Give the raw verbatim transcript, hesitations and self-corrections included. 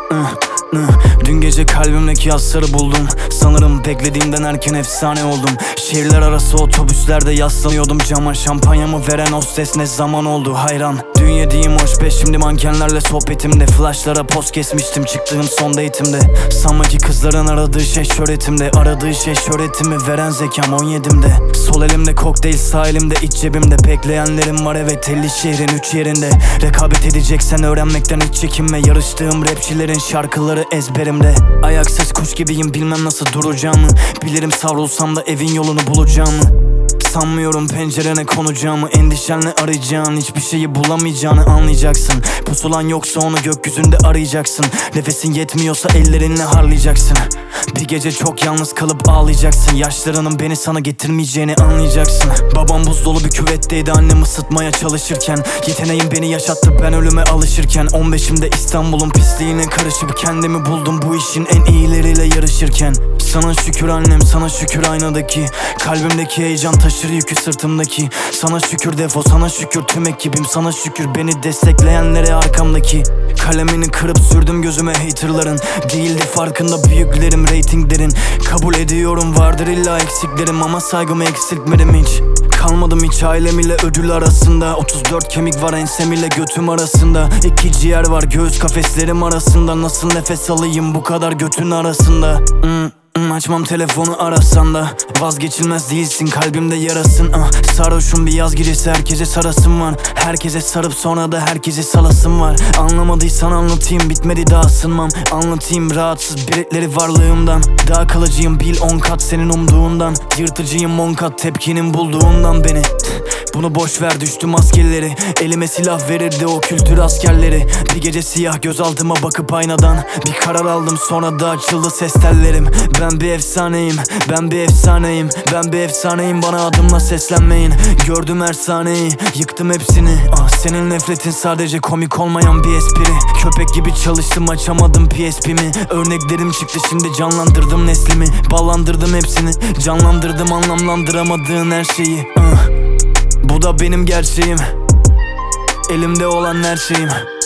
Dün gece kalbimdeki yasları buldum. Sanırım beklediğimden erken efsane oldum. Şehirler arası otobüslerde yaslanıyordum cama. Şampanyamı veren hostes ne zaman oldu hayran. Dün yediğim hoş beş şimdi mankenlerle sohbetimde. Flashlara poz kesmiştim çıktığım son date'imde. Sanma ki kızların aradığı şey şöhretimde. Aradığı şey şöhretimi veren zekam on yedimde. Sol elimde kokteyl, sağ elimde iç cebimde. Bekleyenlerim var evet elli şehrin üç yerinde. Rekabet edeceksen öğrenmekten hiç çekinme. Yarıştığım rapçilerin şarkıları ezberimde. Ayaksız kuş gibiyim bilmem nasıl duracağımı. Bilirim savrulsam da evin yolunu bulacağımı. Sanmıyorum pencerene konacağımı. Endişenle arayacağın hiçbir şeyi bulamayacağını anlayacaksın. Pusulan yoksa onu gökyüzünde arayacaksın. Nefesin yetmiyorsa ellerinle harlayacaksın. Bir gece çok yalnız kalıp ağlayacaksın. Yaşlarının beni sana getirmeyeceğini anlayacaksın. Babam buz dolu bir küvetteydi annem ısıtmaya çalışırken. Yeteneğim beni yaşattı ben ölüme alışırken. on beşimde İstanbul'un pisliğine karışıp kendimi buldum bu işin en iyileriyle yarışırken. Sana şükür annem, sana şükür aynadaki. Kalbimdeki heyecan taşır yükü sırtımdaki. Sana şükür defo, sana şükür tüm ekibim. Sana şükür beni destekleyenlere arkamdaki. Kalemini kırıp sürdüm gözüme haterların. Değildi farkında büyüklerim ratinglerin. Kabul ediyorum vardır illa eksiklerim ama saygımı eksiltmedim hiç. Kalmadım hiç ailem ile ödül arasında. otuz dört kemik var ensem ile götüm arasında. İki ciğer var göğüs kafeslerim arasında. Nasıl nefes alayım bu kadar götün arasında. hmm. Açmam telefonu arasan da vazgeçilmez değilsin kalbimde yarasın. ah. Sarhoşum bir yaz gecesi herkese sarasım var. Herkese sarıp sonra da herkese salasım var. Anlamadıysan anlatayım bitmedi daha ısınmam. Anlatayım rahatsız biletleri varlığımdan. Daha kalıcıyım bil on kat senin umduğundan. Yırtıcıyım on kat tepkinin bulduğundan beni. Bunu boş ver düştü maskeleri. Elime silah verirdi o kültür askerleri. Bir gece siyah gözaltıma bakıp aynadan bir karar aldım sonra da açıldı ses tellerim. Ben bir efsaneyim, ben bir efsaneyim. Ben bir efsaneyim bana adımla seslenmeyin. Gördüm her sahneyi, yıktım hepsini. Ah senin nefretin sadece komik olmayan bir espri. Köpek gibi çalıştım açamadım P S P'mi. Örneklerim çıktı şimdi canlandırdım neslimi. Ballandırdım hepsini, canlandırdım anlamlandıramadığın her şeyi. ah. Bu da benim gerçeğim, elimde olan her şeyim.